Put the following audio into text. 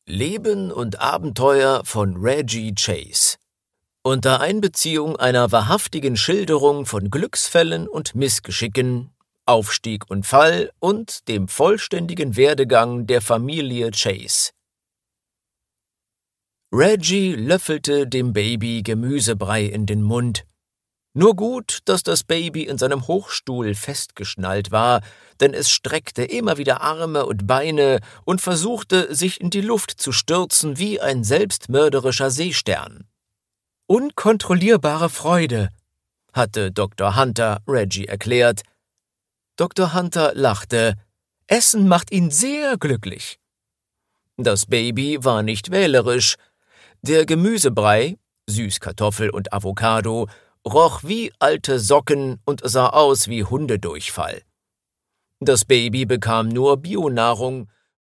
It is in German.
Leben und Abenteuer von Reggie Chase. Unter Einbeziehung einer wahrhaftigen Schilderung von Glücksfällen und Missgeschicken, Aufstieg und Fall und dem vollständigen Werdegang der Familie Chase. Reggie löffelte dem Baby Gemüsebrei in den Mund. Nur gut, dass das Baby in seinem Hochstuhl festgeschnallt war, denn es streckte immer wieder Arme und Beine und versuchte, sich in die Luft zu stürzen wie ein selbstmörderischer Seestern. Unkontrollierbare Freude, hatte Dr. Hunter Reggie erklärt. Dr. Hunter lachte. Essen macht ihn sehr glücklich. Das Baby war nicht wählerisch. Der Gemüsebrei, Süßkartoffel und Avocado, roch wie alte Socken und sah aus wie Hundedurchfall. Das Baby bekam nur Bionahrung